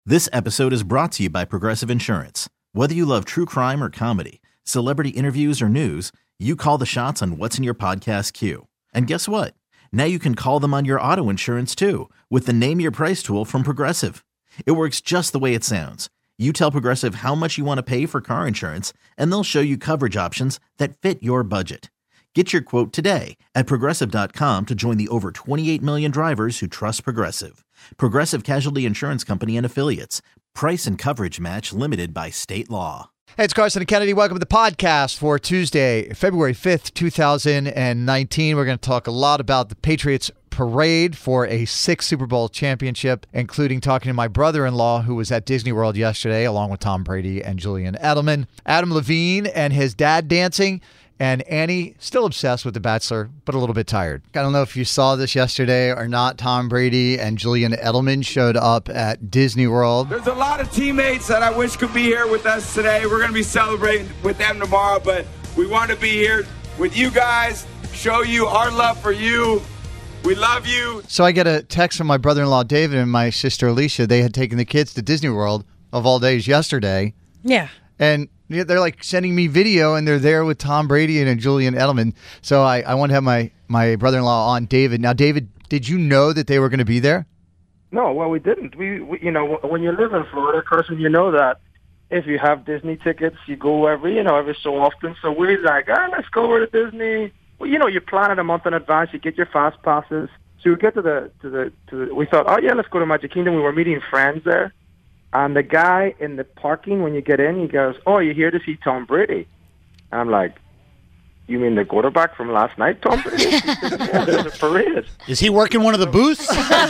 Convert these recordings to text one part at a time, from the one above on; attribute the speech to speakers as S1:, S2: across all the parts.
S1: This episode is brought to you by Progressive Insurance. Whether you love true crime or comedy, celebrity interviews or news, you call the shots on what's in your podcast queue. And guess what? Now you can call them on your auto insurance too with the Name Your Price tool from Progressive. It works just the way it sounds. You tell Progressive how much you want to pay for car insurance, and they'll show you coverage options that fit your budget. Get your quote today at Progressive.com to join the over 28 million drivers who trust Progressive. Progressive Casualty Insurance Company and Affiliates. Price and coverage match limited by state law.
S2: Hey, it's Carson and Kennedy. Welcome to the podcast for Tuesday, February 5th, 2019. We're going to talk a lot about the Patriots parade for a 6th Super Bowl championship, including talking to my brother-in-law who was at Disney World yesterday, along with Tom Brady and Julian Edelman. Adam Levine and his dad dancing. And Annie, still obsessed with The Bachelor, but a little bit tired. I don't know if you saw this yesterday or not. Tom Brady and Julian Edelman showed up at Disney World.
S3: There's a lot of teammates that I wish could be here with us today. We're going to be celebrating with them tomorrow, but we want to be here with you guys, show you our love for you. We love you.
S2: So I get a text from my brother-in-law, David, and my sister, Alicia. They had taken the kids to Disney World, of all days, yesterday.
S4: Yeah.
S2: And they're like sending me video, and they're there with Tom Brady and Julian Edelman. So I want to have my brother-in-law on, David. Now, David, did you know that they were going to be there?
S5: No, well, we didn't. We when you live in Florida, Carson, you know that if you have Disney tickets, you go every so often. So we're like, let's go over to Disney. Well, you plan it a month in advance. You get your fast passes. So we get to the we thought, oh yeah, let's go to Magic Kingdom. We were meeting friends there. And the guy in the parking, when you get in, he goes, oh, you're here to see Tom Brady. I'm like, you mean the quarterback from last night, Tom Brady? Yeah, there's a parade.
S6: Is he working one of the booths?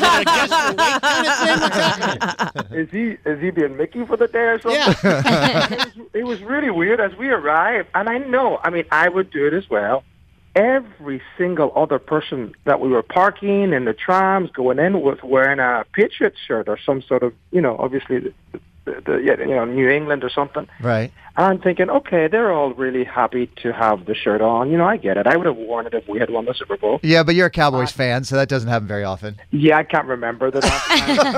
S5: Is he being Mickey for the day or something? Yeah. It was really weird as we arrived. And I would do it as well. Every single other person that we were parking in the trams going in was wearing a Patriots shirt or some sort of, obviously New England or something.
S2: Right.
S5: And I'm thinking, okay, they're all really happy to have the shirt on. I get it. I would have worn it if we had won the Super Bowl.
S2: Yeah, but you're a Cowboys fan, so that doesn't happen very often.
S5: Yeah, I can't remember the last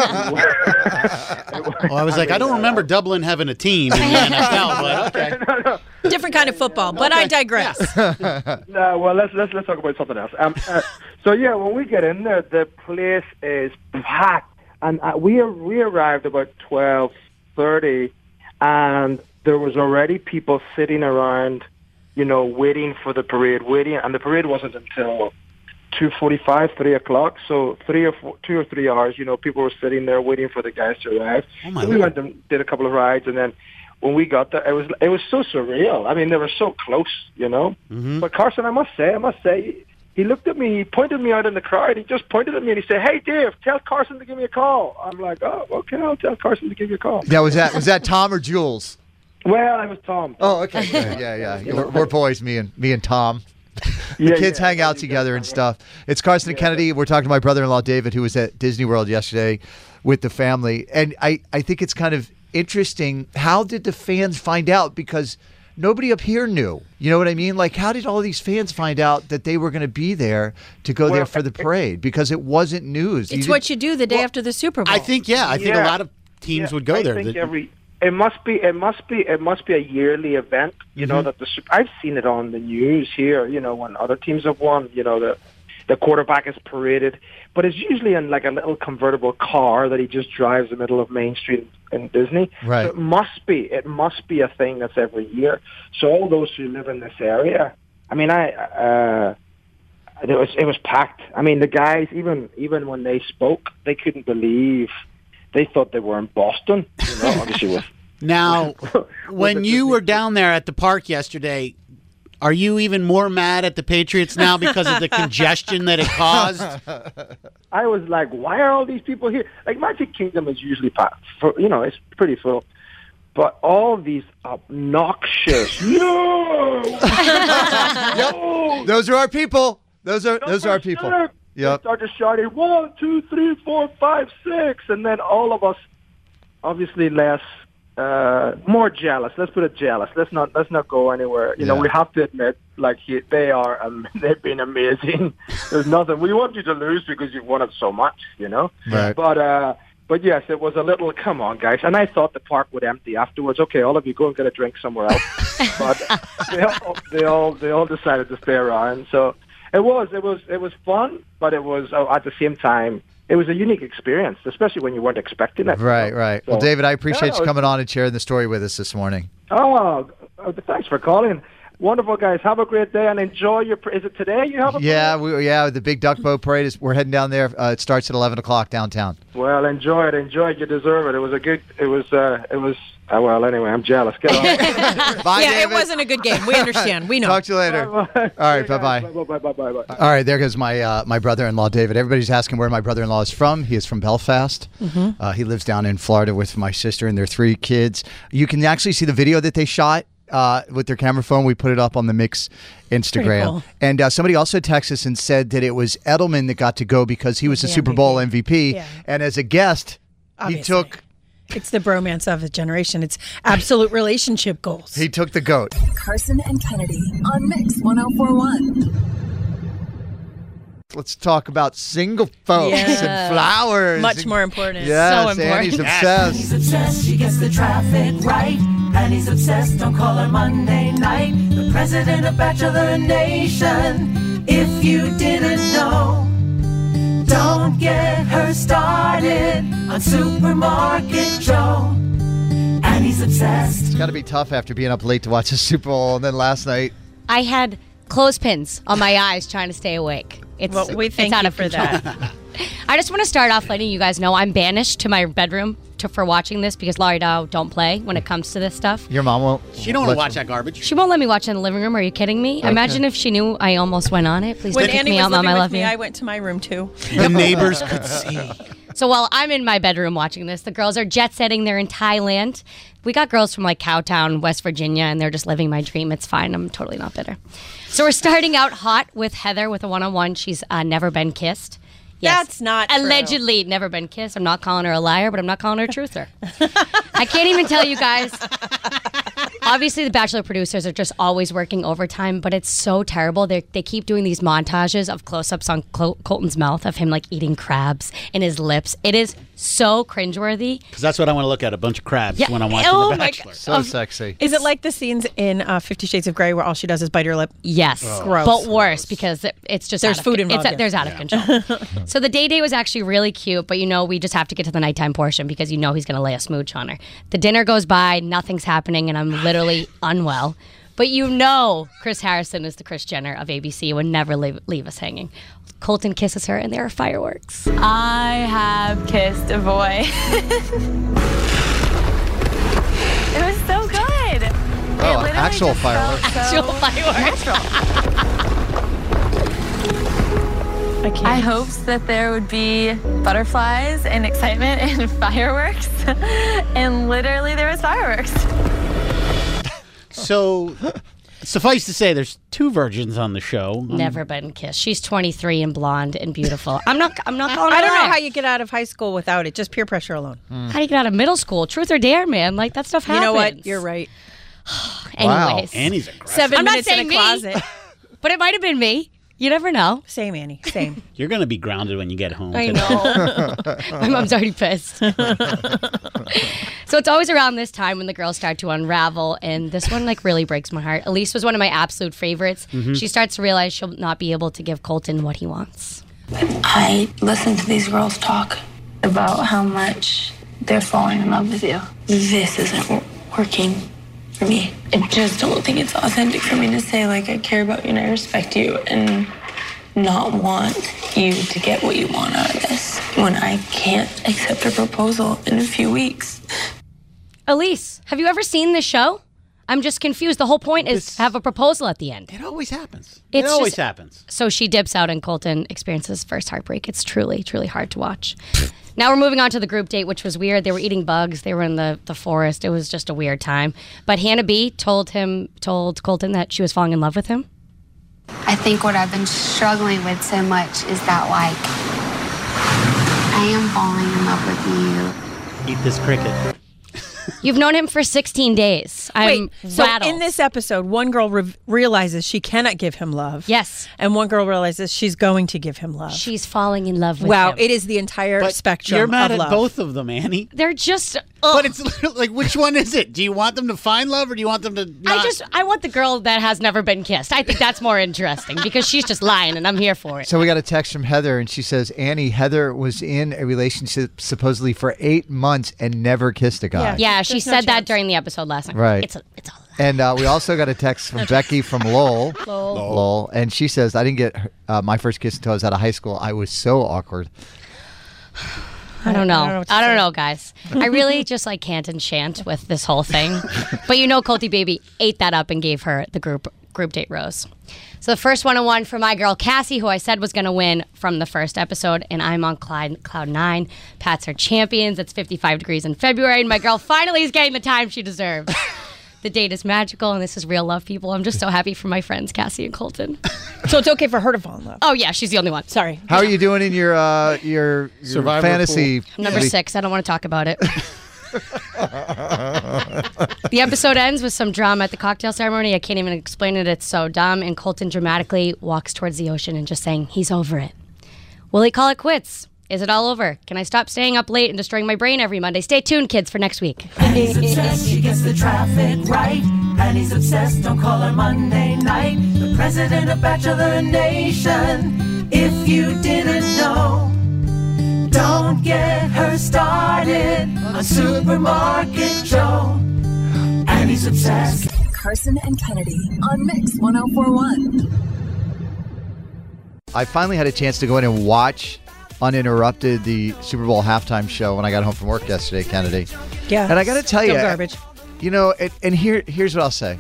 S5: time.
S6: Well, I was I don't remember Dublin having a team in the NFL, but okay.
S5: No.
S4: Different kind of football, but I digress.
S5: No, well, let's talk about something else. So yeah, when we get in there, the place is packed, and we arrived about 12:30, and there was already people sitting around, waiting for the parade, and the parade wasn't until 2:45, 3 o'clock. So 2 or 3 hours, people were sitting there waiting for the guys to arrive.
S6: Oh
S5: we went and did a couple of rides, and then when we got there, it was so surreal. I mean, they were so close,
S6: Mm-hmm.
S5: But Carson, I must say, he looked at me, he pointed me out in the crowd. He just pointed at me and he said, "Hey, Dave, tell Carson to give me a call." I'm like, "Oh, okay, I'll tell Carson to give you a call."
S2: Yeah, was that Tom or Jules?
S5: Well, I was Tom.
S2: Oh, okay. Yeah. We're boys, me and Tom. The kids hang out together and stuff. It's Carson and Kennedy. We're talking to my brother-in-law, David, who was at Disney World yesterday with the family. And I think it's kind of interesting. How did the fans find out? Because nobody up here knew. You know what I mean? Like, how did all these fans find out that they were going to be there to go there for the parade? Because it wasn't news.
S4: It's what you do the day after the Super Bowl.
S6: I think a lot of teams would go there.
S5: I think it must be a yearly event. That I've seen it on the news here. When other teams have won, the quarterback is paraded, but it's usually in like a little convertible car that he just drives the middle of Main Street in Disney.
S2: Right.
S5: So it must be a thing that's every year. So all those who live in this area, I mean, it was packed. I mean, the guys, even when they spoke, they couldn't believe. They thought they were in Boston. Obviously with
S6: Now, when you were down there at the park yesterday, are you even more mad at the Patriots now because of the congestion that it caused?
S5: I was like, why are all these people here? Like, Magic Kingdom is usually packed. It's pretty full. But all these obnoxious, no!
S2: Yep. Those are our people. Those are our people.
S5: Yep.
S2: They
S5: started shouting 1, 2, 3, 4, 5, 6, and then all of us, obviously more jealous. Let's put it jealous. Let's not go anywhere. You know, we have to admit, they've been amazing. There's nothing. We want you to lose because you've won it so much. You know.
S2: Right.
S5: But But yes, it was a little, come on, guys. And I thought the park would empty afterwards. Okay, all of you go and get a drink somewhere else. But they all decided to stay around. So it was fun, but it was at the same time, it was a unique experience, especially when you weren't expecting it.
S2: Right.
S5: So,
S2: Well, David, I appreciate you coming on and sharing the story with us this morning.
S5: Oh, thanks for calling. Wonderful, guys. Have a great day and enjoy your. Is it today you have a parade?
S2: The big duck boat parade we're heading down there. It starts at 11 o'clock downtown.
S5: Well, enjoy it. You deserve it. It was a good. It was. Well, anyway, I'm jealous. Get on.
S2: Bye,
S4: Yeah,
S2: David.
S4: it wasn't a good game. We understand. We know.
S2: Talk to you later.
S5: Bye-bye.
S2: All right, bye-bye.
S5: Bye.
S2: All right, there goes my brother-in-law, David. Everybody's asking where my brother-in-law is from. He is from Belfast. He lives down in Florida with my sister and their 3 kids. You can actually see the video that they shot with their camera phone. We put it up on the Mix Instagram.
S4: Cool.
S2: And somebody also texted us and said that it was Edelman that got to go because he was the Super Bowl MVP.
S4: Yeah.
S2: And as a guest,
S4: Obviously.
S2: he took
S4: It's the bromance of a generation. It's absolute relationship goals.
S2: the GOAT.
S7: Carson and Kennedy on Mix 104.1.
S2: Let's talk about single folks
S4: Yeah.
S2: and flowers.
S4: Much more important.
S2: Yes,
S4: So important.
S2: Annie's obsessed.
S8: He's obsessed, she gets the traffic right. And he's obsessed, don't call her Monday night. The president of Bachelor Nation. If you didn't know, don't get her started on Supermarket Joe. And he's obsessed.
S2: It's got to be tough after being up late to watch the Super Bowl, and then last night.
S9: I had clothespins on my eyes trying to stay awake.
S4: Well, we thank
S9: it's out
S4: you
S9: of
S4: for
S9: control.
S4: that.
S9: I just want to start off letting you guys know I'm banished to my bedroom for watching this because Laurie Dow don't play when it comes to this stuff.
S2: Your mom won't.
S6: She don't want to watch that garbage.
S9: She won't let me watch it in the living room. Are you kidding me? Imagine if she knew I almost went on it. Please
S4: When
S9: don't kick
S4: Annie
S9: me
S4: was
S9: out, Mom.
S4: living
S9: I
S4: with
S9: love
S4: me,
S9: you.
S4: I went to my room too.
S6: The neighbors could see.
S9: So while I'm in my bedroom watching this, the girls are jet setting. They're in Thailand. We got girls from like Cowtown, West Virginia, and they're just living my dream. It's fine. I'm totally not bitter. So we're starting out hot with Heather with a one-on-one. She's never been kissed. Yes.
S4: That's not true.
S9: Allegedly never been kissed. I'm not calling her a liar, but I'm not calling her a truther. I can't even tell you guys. Obviously, the Bachelor producers are just always working overtime, but it's so terrible. They keep doing these montages of close-ups on Colton's mouth of him like eating crabs in his lips. It is so cringeworthy.
S6: Because that's what I want to look at, a bunch of crabs when I'm watching
S9: Oh
S6: The
S9: my
S6: Bachelor.
S9: God.
S2: So sexy.
S4: Is it like the scenes in 50 Shades of Grey where all she does is bite her lip?
S9: Yes,
S4: Gross.
S9: but worse because it's just
S4: There's
S9: out of,
S4: food involved, yeah.
S9: There's out of control. So the day was actually really cute, but we just have to get to the nighttime portion because he's going to lay a smooch on her. The dinner goes by, nothing's happening, and I'm literally unwell. But Chris Harrison is the Kris Jenner of ABC, would never leave us hanging. Colton kisses her, and there are fireworks.
S10: I have kissed a boy. It was so good.
S2: Oh, actual fireworks.
S9: Actual fireworks.
S10: I hoped that there would be butterflies and excitement and fireworks, and literally there was fireworks.
S6: So, suffice to say, there's 2 virgins on the show.
S9: Never been kissed. She's 23 and blonde and beautiful. I'm not calling her
S4: I don't know
S9: liar.
S4: how you get out of high school without it. Just peer pressure alone.
S9: How do you get out of middle school? Truth or dare, man. Like, that stuff happens.
S4: You know what? You're right.
S9: Anyways.
S6: Annie's aggressive.
S4: 7
S9: I'm not
S4: minutes in a
S9: saying me.
S4: closet.
S9: But it might have been me. You never know.
S4: Same, Annie. Same.
S6: You're going to be grounded when you get home.
S9: I
S6: today.
S9: know. My mom's already pissed. So it's always around this time when the girls start to unravel, and this one really breaks my heart. Elise was one of my absolute favorites.
S6: Mm-hmm.
S9: She starts to realize she'll not be able to give Colton what he wants.
S11: I listen to these girls talk about how much they're falling in love with you. This isn't working for me. I just don't think it's authentic for me to say, I care about you and I respect you and not want you to get what you want out of this when I can't accept a proposal in a few weeks.
S9: Elise, have you ever seen this show? I'm just confused. The whole point is to have a proposal at the end.
S6: It always happens.
S9: It's
S6: it always
S9: just-
S6: happens.
S9: So she dips out and Colton experiences his first heartbreak. It's truly, truly hard to watch. Now we're moving on to the group date, which was weird. They were eating bugs. They were in the forest. It was just a weird time. But Hannah B told Colton that she was falling in love with him.
S12: I think what I've been struggling with so much is that, I am falling in love with you.
S6: Eat this cricket.
S9: You've known him for 16 days. I'm
S4: so
S9: rattled.
S4: in this episode, one girl realizes she cannot give him love.
S9: Yes.
S4: And one girl realizes she's going to give him love.
S9: She's falling in love with
S4: Wow,
S9: him.
S4: it is the entire spectrum
S6: You're mad
S4: of
S6: at
S4: love.
S6: both of them, Annie.
S9: They're just...
S6: But it's like, which one is it? Do you want them to find love or do you want them to not?
S9: I want the girl that has never been kissed. I think that's more interesting because she's just lying and I'm here for it.
S2: So we got a text from Heather, and she says, Annie, Heather was in a relationship supposedly for 8 months and never kissed a guy.
S9: Yeah, she said that during the episode last night.
S2: Right.
S9: It's a
S2: And we also got a text from Becky from Lowell. Lowell. And she says, I didn't get my first kiss until I was out of high school. I was so awkward.
S9: I don't know, guys. I really just can't enchant with this whole thing. But Colty Baby ate that up and gave her the group date rose. So the first 101 for my girl Cassie, who I said was going to win from the first episode, and I'm on cloud 9. Pats are champions. It's 55 degrees in February, and my girl finally is getting the time she deserves. The date is magical, and this is real love, people. I'm just so happy for my friends, Cassie and Colton.
S4: So it's okay for her to fall in love.
S9: Oh, yeah, she's the only one.
S4: Sorry.
S2: How are you doing in your
S6: Survivor
S2: fantasy?
S9: Pool. Number 6. I don't want to talk about it. The episode ends with some drama at the cocktail ceremony. I can't even explain it. It's so dumb. And Colton dramatically walks towards the ocean and just saying, he's over it. Will he call it quits? Is it all over? Can I stop staying up late and destroying my brain every Monday? Stay tuned, kids, for next week.
S8: Annie's obsessed, she gets the traffic right. Annie's obsessed, don't call her Monday night. The president of Bachelor Nation. If you didn't know, don't get her started on Supermarket Joe. Annie's obsessed.
S7: Carson and Kennedy on Mix 104.1.
S2: I finally had a chance to go in and watch uninterrupted the Super Bowl halftime show when I got home from work yesterday, Kennedy.
S4: Yeah.
S2: And I got to tell you,
S4: garbage.
S2: Here's what I'll say.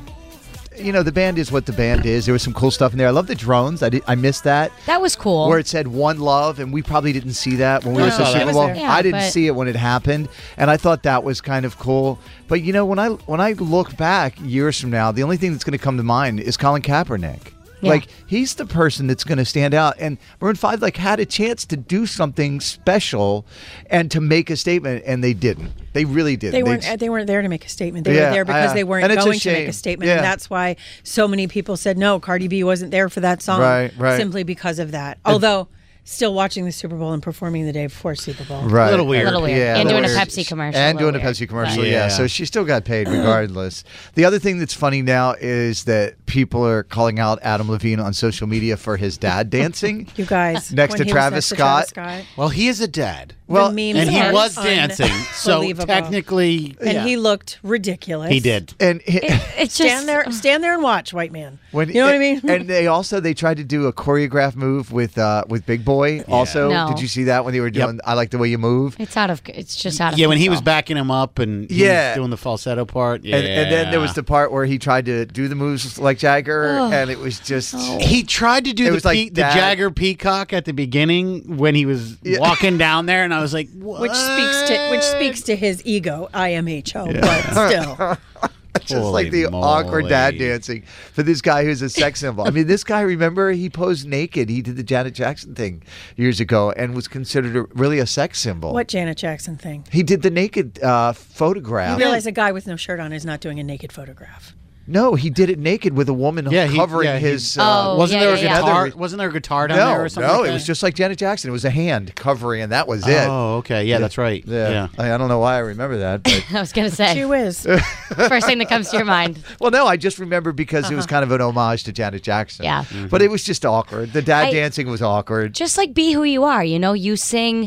S2: The band is what the band is. There was some cool stuff in there. I love the drones. I missed that.
S9: That was cool.
S2: Where it said One Love, and we probably didn't see that when we were at the Super Bowl.
S9: Yeah,
S2: I didn't see it when it happened, and I thought that was kind of cool. But when I look back years from now, the only thing that's going to come to mind is Colin Kaepernick.
S9: Yeah.
S2: He's the person that's going to stand out. And Maroon 5 had a chance to do something special and to make a statement, and they didn't. They really didn't.
S4: They weren't there to make a statement. They were there because they weren't going to make a statement.
S2: Yeah.
S4: And that's why so many people said, no, Cardi B wasn't there for that song.
S2: Right.
S4: Simply because of that. Although... still watching the Super Bowl and performing the day before Super Bowl.
S2: Right.
S6: A little weird.
S2: Yeah,
S9: and doing
S2: weird.
S9: a Pepsi commercial.
S2: And doing a Pepsi commercial,
S6: Right.
S2: yeah.
S6: Yeah.
S2: So she still got paid regardless. The other thing that's funny now is that people are calling out Adam Levine on social media for his dad dancing.
S4: You guys.
S2: Next
S4: when
S2: to
S4: he was
S2: Travis
S4: next to Travis
S2: Scott.
S6: Well, he is a dad.
S2: Well,
S4: The memes
S6: And he
S4: are
S6: was dancing. So
S4: unbelievable.
S6: technically.
S4: And
S6: yeah.
S4: he looked ridiculous.
S6: He did.
S2: And
S9: It's just
S4: Stand there and watch, white man.
S2: when,
S4: you know what I mean?
S2: And they tried to do a choreographed move with Big Boy. Also,
S9: No.
S2: did you see that when they were doing? I like the way you move.
S9: It's just out of
S6: Yeah, when he
S9: control.
S6: was backing him up and he was doing the falsetto part. Yeah.
S2: And then there was the part where he tried to do the moves like Jagger, and it was just.
S6: He tried to do
S2: It was like
S6: the
S2: that.
S6: Jagger peacock at the beginning when he was walking down there, and I was like, what?
S4: Which speaks to his ego, IMHO, but still.
S2: Just
S6: Holy
S2: like the
S6: moly.
S2: awkward dad dancing for this guy who's a sex symbol. I mean, this guy, remember, he posed naked. He did the Janet Jackson thing years ago and was considered really a sex symbol.
S4: What Janet Jackson thing?
S2: He did the naked photograph.
S4: You realize a guy with no shirt on is not doing a naked photograph.
S2: No, he did it naked with a woman covering his.
S6: Wasn't there a guitar?
S2: Nether-
S6: Wasn't there a guitar down there or something?
S2: No,
S6: like
S2: it
S6: that?
S2: was just like Janet Jackson. It was a hand covering, and that was it.
S6: Oh, okay. Yeah, that's right. Yeah.
S2: I don't know why I remember that, but
S9: I was going to say.
S4: She whiz.
S9: First thing that comes to your mind.
S2: well, no, I just remember because it was kind of an homage to Janet Jackson.
S9: Yeah.
S2: But it was just awkward. The dad dancing was awkward.
S9: Just be who you are. You sing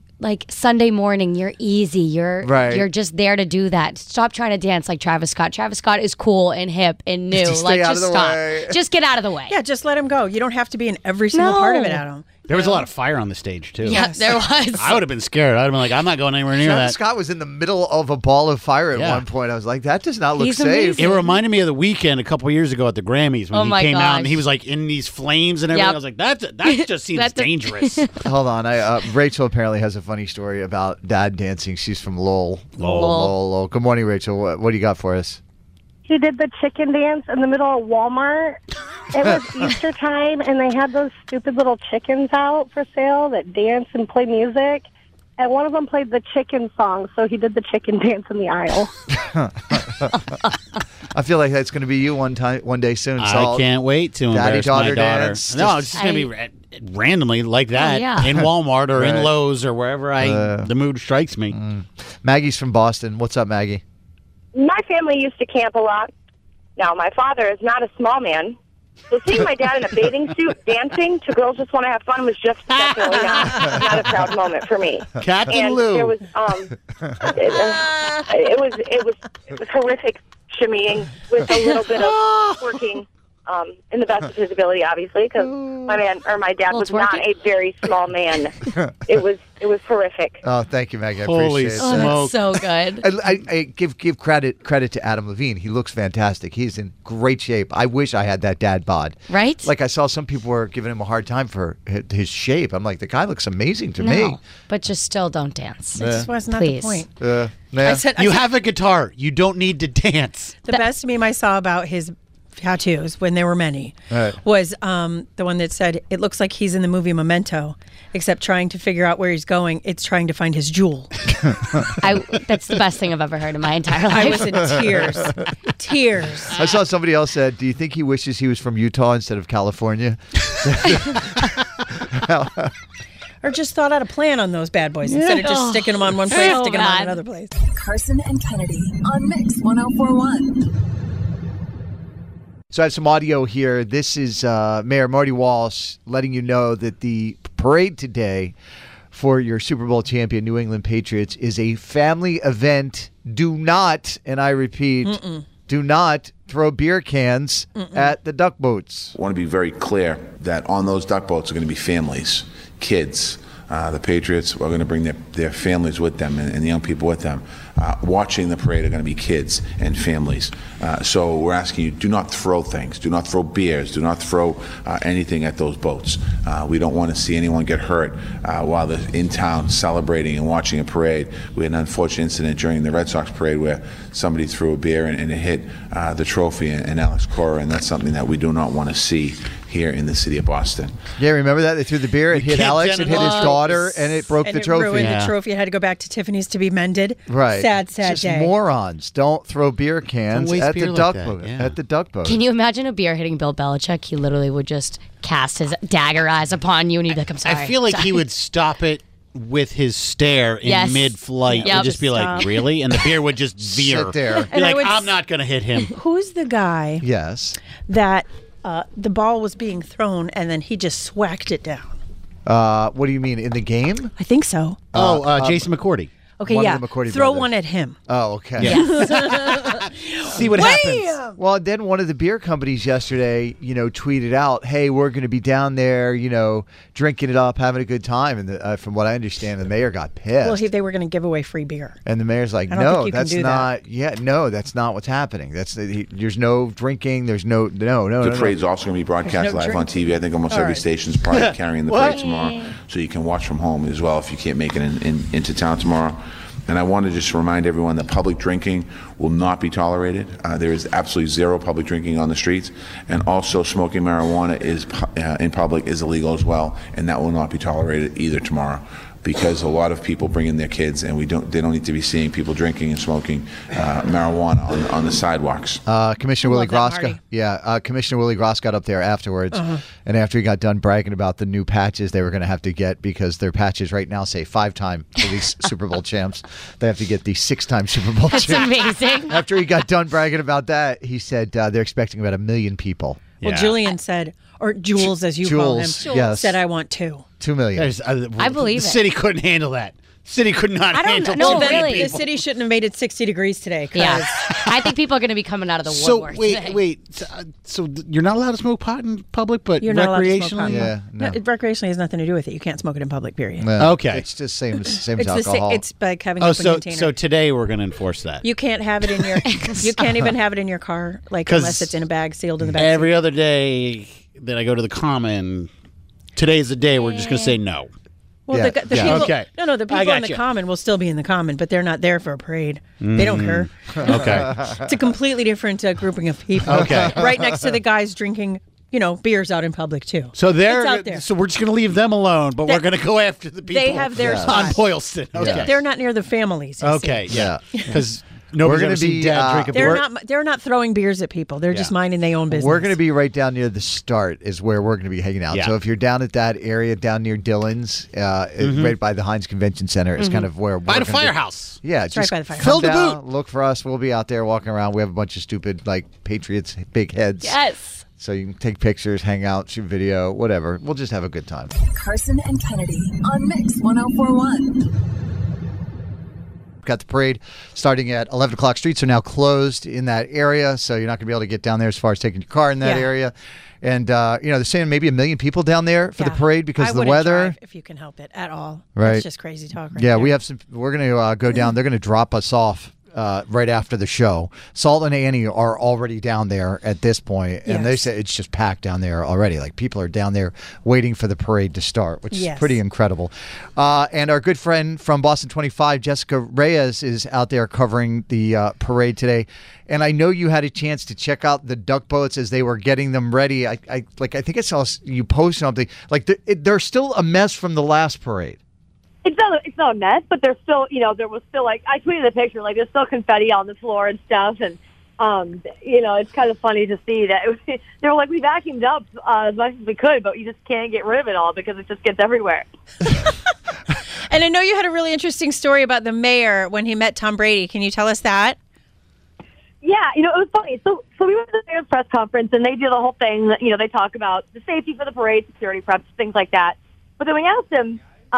S9: Sunday morning. You're easy. You're just there to do that. Stop trying to dance like Travis Scott. Travis Scott is cool and hip and new.
S2: Just stay out
S9: just
S2: of the
S9: stop.
S2: way.
S9: Just get out of the way.
S4: Yeah, just let him go. You don't have to be in every single part of it, Adam.
S6: There was a lot of fire on the stage, too.
S9: Yeah, there was.
S6: I would have been scared. I'd have been like, I'm not going anywhere near
S2: Travis
S6: that.
S2: Scott was in the middle of a ball of fire at
S6: Yeah.
S2: one point. I was like, that does not look
S9: He's
S2: safe.
S9: amazing.
S6: It reminded me of the Weekend a couple years ago at the Grammys when
S9: Oh
S6: he
S9: my
S6: came out and
S9: gosh.
S6: he was in these flames and everything.
S9: Yep.
S6: I was like, that just seems
S9: That's a-
S6: dangerous.
S2: Hold on. Rachel apparently has a funny story about dad dancing. She's from Lowell. Lowell. Good morning, Rachel. What do you got for us?
S13: He did the chicken dance in the middle of Walmart. It was Easter time, and they had those stupid little chickens out for sale that dance and play music. And one of them played the chicken song, so he did the chicken dance in the aisle.
S2: I feel like that's going to be you one day soon.
S6: I can't wait to embarrass my daughter.
S2: Dance.
S6: No, it's just going to be randomly like that in Walmart or in Lowe's or wherever the mood strikes me.
S2: Maggie's from Boston. What's up, Maggie?
S14: My family used to camp a lot. Now, my father is not a small man, so seeing my dad in a bathing suit dancing to Girls Just Want to Have Fun was just definitely not a proud moment for me.
S6: Captain
S14: and
S6: Lou.
S14: There was, it was horrific shimmying with a little bit of twerking. In the best of his ability, obviously, because my dad was not a very small man. It was horrific.
S2: Oh, thank you, Maggie. I
S6: Holy
S2: appreciate
S6: smoke.
S2: that.
S9: That's so good.
S2: I give credit to Adam Levine. He looks fantastic. He's in great shape. I wish I had that dad bod.
S9: Right?
S2: Like I saw some people were giving him a hard time for his shape. I'm like, the guy looks amazing to me.
S9: But just still don't dance.
S4: This was not
S9: Please.
S4: the point.
S2: I
S4: said-
S6: You have a guitar. You don't need to dance.
S4: The best meme I saw about his tattoos, when there were many,
S2: Right.
S4: was the one that said, it looks like he's in the movie Memento, except trying to figure out where he's going, it's trying to find his jewel.
S9: That's the best thing I've ever heard in my entire life.
S4: I was in tears. Tears.
S2: I saw somebody else said, do you think he wishes he was from Utah instead of California?
S4: Or just thought out a plan on those bad boys instead of just sticking them on one place, sticking them on another place.
S7: Carson and Kennedy on Mix 104.1.
S2: So I have some audio here. This is Mayor Marty Walsh letting you know that the parade today for your Super Bowl champion New England Patriots is a family event. Do not, and I repeat, do not throw beer cans at the duck boats.
S15: I want to be very clear that on those duck boats are going to be families, kids. The Patriots are going to bring their families with them and the young people with them. Watching the parade are going to be kids and families. So we're asking you, do not throw things. Do not throw beers. Do not throw anything at those boats. We don't want to see anyone get hurt while they're in town celebrating and watching a parade. We had an unfortunate incident during the Red Sox parade where somebody threw a beer and it hit the trophy and Alex Cora, and that's something that we do not want to see here in the city of Boston.
S2: Yeah, remember that? They threw the beer, it hit Alex, it hit his daughter, and it broke the trophy.
S4: It ruined the trophy. It had to go back to Tiffany's to be mended.
S2: Right.
S4: Sad
S2: Just
S4: day.
S2: morons. Don't throw beer cans at the duck boat.
S6: Yeah.
S2: At the duck boat.
S9: Can you imagine a beer hitting Bill Belichick? He literally would just cast his dagger eyes upon you and he'd be like, I'm sorry.
S6: I feel like
S9: sorry.
S6: he would stop it with his stare in mid-flight.
S9: Yep.
S6: He'd just be like, really? And the beer would just veer.
S2: Sit there.
S6: Be like, I'm not going to hit him.
S4: Who's the guy
S2: Yes.
S4: that the ball was being thrown and then he just swacked it down?
S2: What do you mean, in the game?
S4: I think so.
S6: Jason McCourty.
S4: Okay,
S2: one
S4: yeah.
S2: of the McCourty
S4: Throw
S2: brothers.
S4: one at him.
S2: Oh, okay.
S6: See what happens.
S2: Well, then one of the beer companies yesterday, tweeted out, hey, we're going to be down there, drinking it up, having a good time. And from what I understand, the mayor got pissed.
S4: Well, they were going to give away free beer.
S2: And the mayor's like,
S4: I don't
S2: no,
S4: think you can
S2: that's
S4: do
S2: not. Yeah, no, that's not what's happening. There's no drinking. There's no.
S15: The parade's also going to be broadcast live on TV. I think almost every station's probably carrying the parade tomorrow, so you can watch from home as well if you can't make it into town tomorrow. And I want to just remind everyone that public drinking will not be tolerated. There is absolutely zero public drinking on the streets, and also smoking marijuana in public is illegal as well, and that will not be tolerated either tomorrow, because a lot of people bring in their kids, and they don't need to be seeing people drinking and smoking marijuana on the sidewalks.
S2: Commissioner Willie Gross, Commissioner Willie Gross got up there afterwards, and after he got done bragging about the new patches they were going to have to get, because their patches right now say 5-time for these Super Bowl champs. They have to get the 6-time Super Bowl champs.
S9: That's amazing.
S2: After he got done bragging about that, he said they're expecting about 1 million people.
S4: Well, Julian said, or Jules as you call him,
S2: yes.
S4: said, I want 2.
S2: 2 million.
S9: I believe
S6: the
S9: it.
S6: city couldn't handle that. City could not handle
S9: know.
S6: too many
S9: Really.
S6: people.
S4: The city shouldn't have made it 60 degrees today.
S9: Yeah. I think people are going to be coming out of the woodwork today.
S6: Wait. So you're not allowed to smoke pot in public, but
S4: You're not allowed to smoke pot.
S6: recreationally?
S2: Yeah, no.
S4: Recreationally has nothing to do with it. You can't smoke it in public, period.
S6: Okay.
S2: It's just same as
S4: It's
S2: alcohol.
S4: it's like having open container.
S6: So today we're going to enforce that.
S4: You can't have it in your. You can't even have it in your car, unless it's in a bag sealed in the back.
S6: Every other day that I go to the Common, today's the day we're just going to say no.
S4: Well,
S2: Yeah.
S4: the people.
S6: Okay.
S4: No, the
S6: I
S4: people in the
S6: gotcha.
S4: Common will still be in the Common, but they're not there for a parade. They don't care.
S6: Okay.
S4: It's a completely different grouping of people.
S6: Okay.
S4: Right next to the guys drinking, beers out in public too.
S6: So
S4: It's out there.
S6: So we're just going to leave them alone, but we're going to go after the people.
S4: They have their
S6: on
S4: spot.
S6: Boylston. Okay.
S4: They're not near the families. you see.
S6: Okay. Yeah. Because Nobody's ever seen Dad drink a beer.
S4: They're not throwing beers at people. They're just minding their own business.
S2: We're going to be right down near the start is where we're going to be hanging out.
S6: Yeah.
S2: So if you're down at that area, down near Dillon's, right by the Heinz Convention Center, is kind of where we're
S6: By the
S2: gonna be.
S6: firehouse.
S2: Yeah,
S4: It's
S2: just
S4: right by the firehouse.
S2: come
S6: Fill the
S2: down,
S6: boot.
S2: look for us. We'll be out there walking around. We have a bunch of stupid Patriots big heads.
S9: Yes.
S2: So you can take pictures, hang out, shoot video, whatever. We'll just have a good time.
S7: Carson and Kennedy on Mix 104.1.
S2: Got the parade starting at 11 o'clock. Streets are now closed in that area, so you're not going to be able to get down there as far as taking your car in that area. And, they're saying maybe 1 million people down there for the parade because of the weather.
S4: Drive if you can help it at all.
S2: Right.
S4: It's just crazy talk right
S2: Yeah,
S4: there.
S2: we have some. We're going to go down. They're going to drop us off right after the show. Salt and Annie are already down there at this point, and they say it's just packed down there already. Like people are down there waiting for the parade to start, which is pretty incredible. And our good friend from Boston 25, Jessica Reyes, is out there covering the parade today. And I know you had a chance to check out the duck boats as they were getting them ready. I think I saw you post something like they're still a mess from the last parade.
S16: It's not a mess, but there's still, there was still I tweeted a picture, there's still confetti on the floor and stuff. And, it's kind of funny to see that they were we vacuumed up as much as we could, but you just can't get rid of it all because it just gets everywhere.
S4: And I know you had a really interesting story about the mayor when he met Tom Brady. Can you tell us that?
S16: Yeah, it was funny. So we went to the mayor's press conference and they do the whole thing. They talk about the safety for the parade, security preps, things like that. But then we asked him,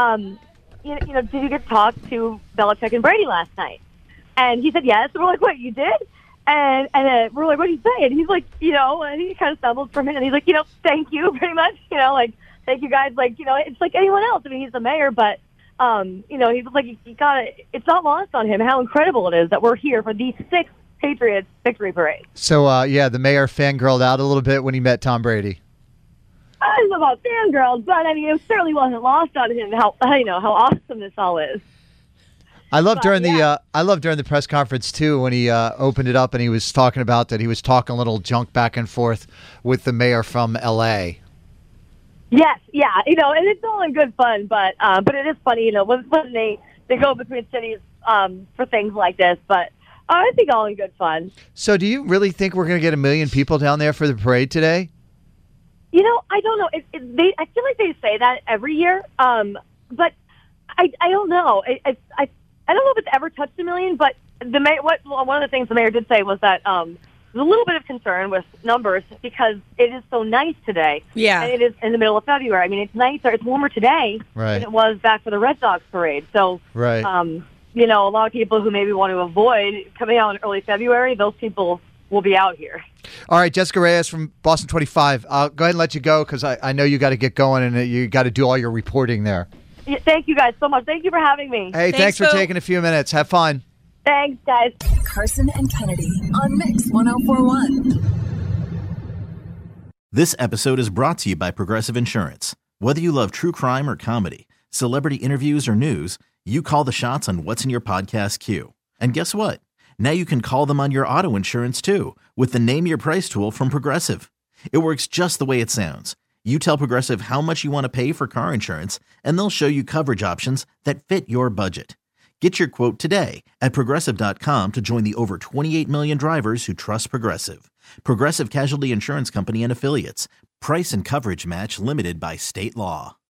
S16: did you get to talk to Belichick and Brady last night? And he said yes. And we're like, what, you did? And we're like, what did he say? And he's like, and he kind of stumbled for a minute. And he's like, thank you very much. Thank you guys. It's like anyone else. I mean, he's the mayor, but, he was like, it's not lost on him how incredible it is that we're here for these 6 Patriots victory parades.
S2: So, the mayor fangirled out a little bit when he met Tom Brady.
S16: I don't know about fangirls, but I mean, it certainly wasn't lost on him how awesome this all is.
S2: I love during the press conference too when he opened it up and he was talking about that he was talking a little junk back and forth with the mayor from L.A.
S16: Yes, yeah, and it's all in good fun, but it is funny, when they go between cities for things like this, but I think all in good fun.
S2: So, do you really think we're going to get 1 million people down there for the parade today?
S16: I don't know. I feel like they say that every year, but I don't know. I don't know if it's ever touched 1 million, but the mayor. One of the things the mayor did say was that there's a little bit of concern with numbers because it is so nice today.
S4: Yeah,
S16: and it is in the middle of February. I mean, it's nicer. It's warmer today than it was back for the Red Sox parade. So,
S2: right.
S16: A lot of people who maybe want to avoid coming out in early February, those people will be out here.
S2: All right, Jessica Reyes from Boston 25. I'll go ahead and let you go because I know you got to get going and you got to do all your reporting there.
S16: Yeah, thank you guys so much. Thank you for having me.
S2: Hey, thanks for taking a few minutes. Have fun.
S16: Thanks, guys.
S7: Carson and Kennedy on Mix 104.1.
S1: This episode is brought to you by Progressive Insurance. Whether you love true crime or comedy, celebrity interviews or news, you call the shots on what's in your podcast queue. And guess what? Now you can call them on your auto insurance too with the Name Your Price tool from Progressive. It works just the way it sounds. You tell Progressive how much you want to pay for car insurance, and they'll show you coverage options that fit your budget. Get your quote today at Progressive.com to join the over 28 million drivers who trust Progressive. Progressive Casualty Insurance Company and Affiliates. Price and coverage match limited by state law.